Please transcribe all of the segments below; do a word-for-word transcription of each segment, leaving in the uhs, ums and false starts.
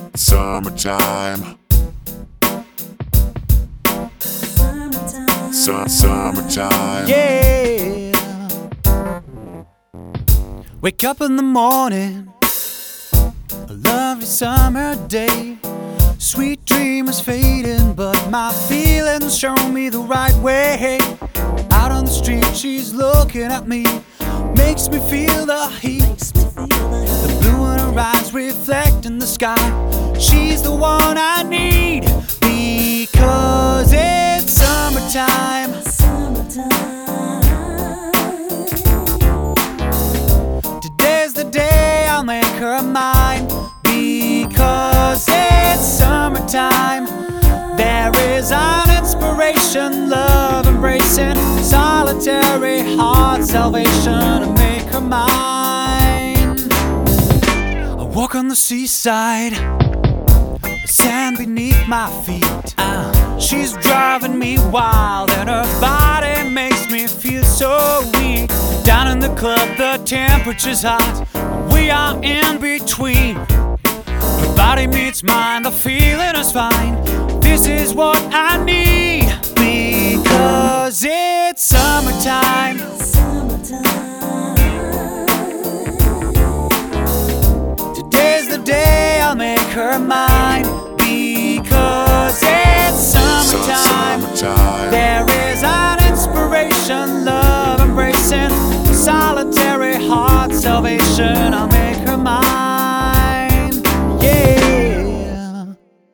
Summertime. Su- summertime. Yeah. Wake up in the morning, a lovely summer day. Sweet dream is fading, but my feelings show me the right way. Out on the street, she's looking at me, makes me feel the heat. The blue in her eyes reflect in the sky. She's the one I need, because it's summertime. Today's the day I'll make her mine, because it's summertime. There is an inspiration, love embracing, solitary heart salvation to make her mine. I walk on the seaside, the sand beneath my feet. uh, She's driving me wild, and her body makes me feel so weak. Down in the club, the temperature's hot, we are in between. Her body meets mine, the feeling is fine. This is what I need, because it's summertime. Today's the day I'll make her mine, because it's summertime. Summertime. There is an inspiration, love embracing, solitary heart salvation. I'll make her mine. Yeah.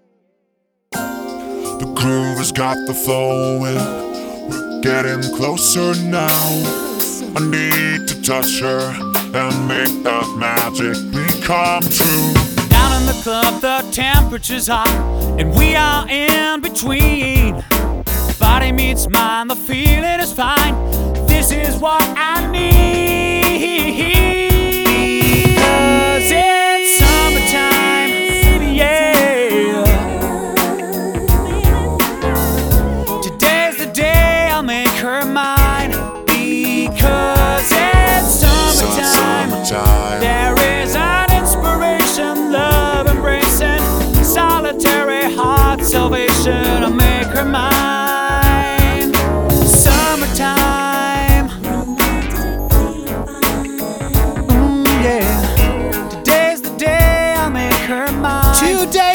The groove has got the flowing. We're getting closer now. I need to touch her and make that magic become true. Down in the club, the temperature's hot, and we are in between. Body meets mine, the feeling is fine. This is what I need, because it's summertime. Yeah. Today's the day I'll make her mine, because it's summertime. Summertime. There is an inspiration, love embracing, solitary heart salvation. I'll make her mine. Summertime. Mm, yeah. Today's the day I'll make her mine. Today